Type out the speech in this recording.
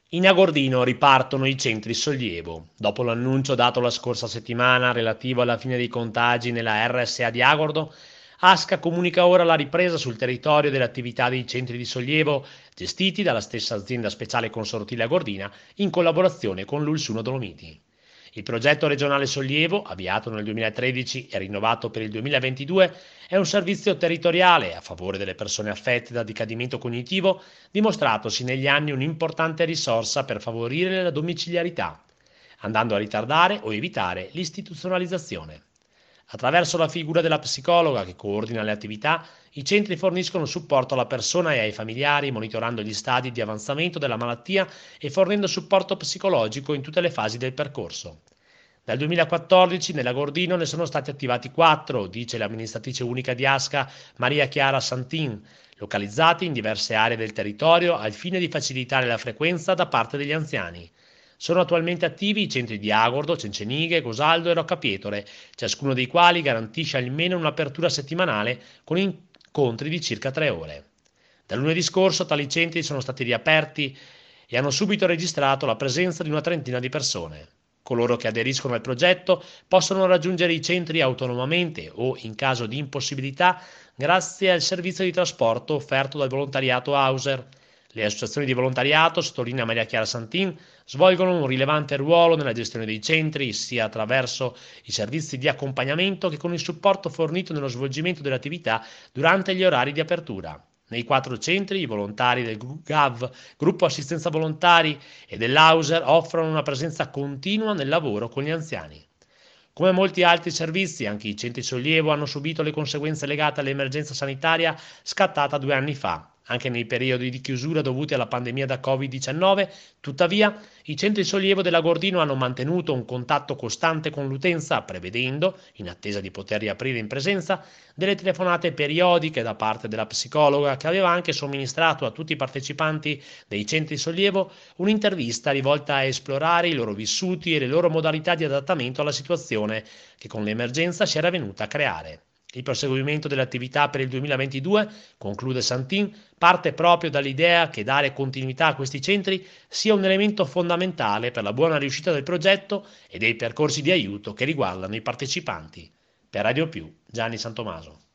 In Agordino ripartono i centri sollievo. Dopo l'annuncio dato la scorsa settimana relativo alla fine dei contagi nella RSA di Agordo, ASCA comunica ora la ripresa sul territorio delle attività dei centri di sollievo gestiti dalla stessa azienda speciale consortile Agordina in collaborazione con l'Ulsuno Dolomiti. Il progetto regionale Sollievo, avviato nel 2013 e rinnovato per il 2022, è un servizio territoriale a favore delle persone affette da decadimento cognitivo, dimostratosi negli anni un'importante risorsa per favorire la domiciliarità, andando a ritardare o evitare l'istituzionalizzazione. Attraverso la figura della psicologa che coordina le attività, i centri forniscono supporto alla persona e ai familiari, monitorando gli stadi di avanzamento della malattia e fornendo supporto psicologico in tutte le fasi del percorso. Dal 2014 nella Gordino ne sono stati attivati 4, dice l'amministratrice unica di ASCA Maria Chiara Santin, localizzati in diverse aree del territorio al fine di facilitare la frequenza da parte degli anziani. Sono attualmente attivi i centri di Agordo, Cencenighe, Gosaldo e Roccapietore, ciascuno dei quali garantisce almeno un'apertura settimanale con incontri di circa 3 ore. Dal lunedì scorso tali centri sono stati riaperti e hanno subito registrato la presenza di una trentina di persone. Coloro che aderiscono al progetto possono raggiungere i centri autonomamente o, in caso di impossibilità, grazie al servizio di trasporto offerto dal volontariato Hauser. Le associazioni di volontariato, sottolinea Maria Chiara Santin, svolgono un rilevante ruolo nella gestione dei centri, sia attraverso i servizi di accompagnamento che con il supporto fornito nello svolgimento delle attività durante gli orari di apertura. Nei 4 centri i volontari del GAV, Gruppo Assistenza Volontari, e dell'Hauser offrono una presenza continua nel lavoro con gli anziani. Come molti altri servizi, anche i centri sollievo hanno subito le conseguenze legate all'emergenza sanitaria scattata 2 anni fa. Anche nei periodi di chiusura dovuti alla pandemia da Covid-19, tuttavia, i centri sollievo della Gordino hanno mantenuto un contatto costante con l'utenza, prevedendo, in attesa di poter riaprire in presenza, delle telefonate periodiche da parte della psicologa che aveva anche somministrato a tutti i partecipanti dei centri sollievo un'intervista rivolta a esplorare i loro vissuti e le loro modalità di adattamento alla situazione che con l'emergenza si era venuta a creare. Il proseguimento delle attività per il 2022, conclude Santin, parte proprio dall'idea che dare continuità a questi centri sia un elemento fondamentale per la buona riuscita del progetto e dei percorsi di aiuto che riguardano i partecipanti. Per Radio Più, Gianni Santomaso.